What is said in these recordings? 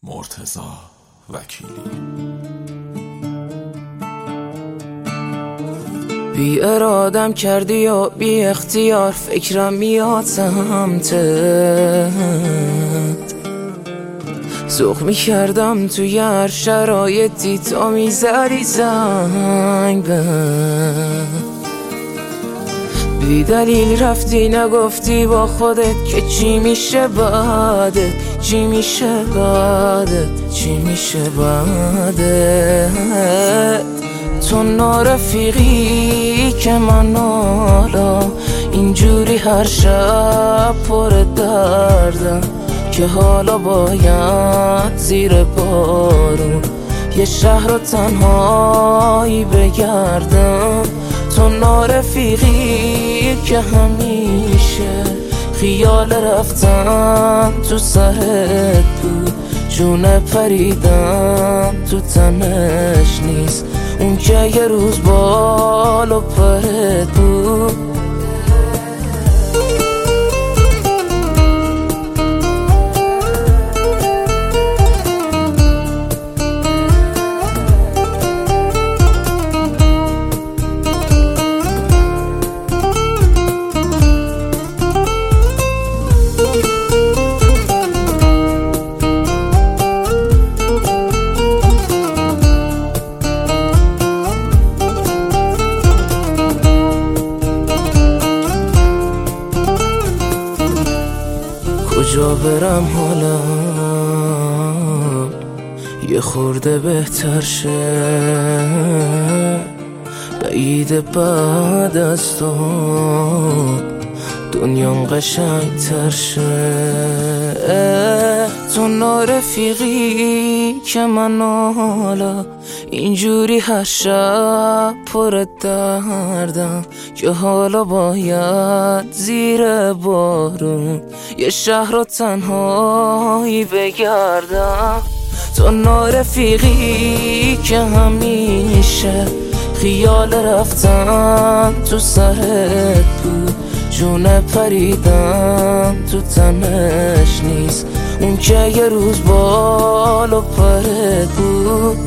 مرتضی وکیلی. بی ارادم کردی و بی اختیار فکرم میاد سمتت، ذوق میکردم توی هر شرایطی تا میزدی زنگ بهم. بی دلیل رفتی نگفتی با خودت که چی میشه بعدت، چی میشه بعدت، چی میشه بعدت. تو نارفیقی که من حالا اینجوری هر شب پر دردم، که حالا باید زیر بارون یه شهر رو تنهایی بگردم. تو نارفیقی که همیشه خیال رفتن تو سرت بود، جون پریدن تو تنش نیست اون که یه روز بال و پرت بود. کجا برم حالا یه خورده بهتر شه، بعید بعد از تو دنیام قشنگ تر شه. تو نارفیقی که من حالا اینجوری هر شب پر دردم، که حالا باید زیر بارون یه شهر رو تنهایی بگردم. تو نارفیقی که همیشه خیال رفتن تو سرت بود، جون پریدن تو تنش نیست اون که یه روز بال و پرت بود.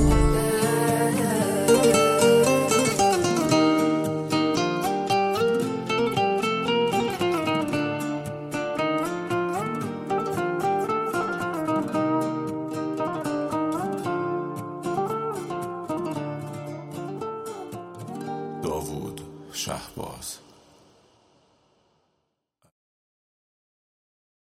داوود شهباز.